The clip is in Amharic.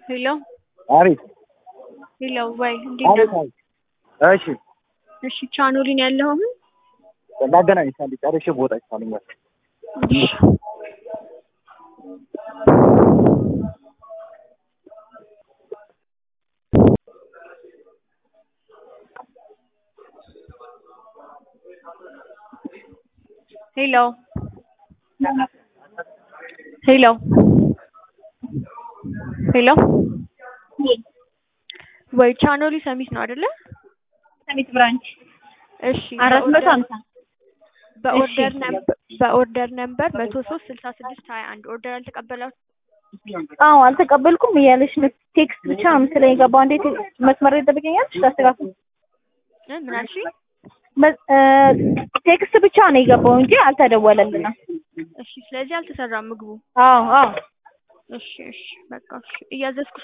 Hello. አሪፍ Hello ወይ እንዴት ነህ? እሺ እሺ ቻናሉን ያለው አሁን ላገናኝሽ አንዴ ጨርሼ ቦታ ይቻላል። Hello. Hello. Hello. ወይ ቻናሉ ሰሚት ነው አይደለ? ሰሚት ብራንች እሺ 450 በኦርደር ነምበር 1036621 ኦርደር አልተቀበላችሁ? አዎ አልተቀበልኩም እያለሽ ነው። ቴክስት ብቻ ነው መሰለኝ የገባው። እንዴት መስመር ይጠብቀኛል? ታስተካክሉ። ምን አልሽኝ? ቴክስት ብቻ ነው የገባው እንጂ አልተደወለልንም። እሺ ስለዚህ አልተሰራም ምግቡ። አዎ እሺ በቃ እሺ እያዘዝኩ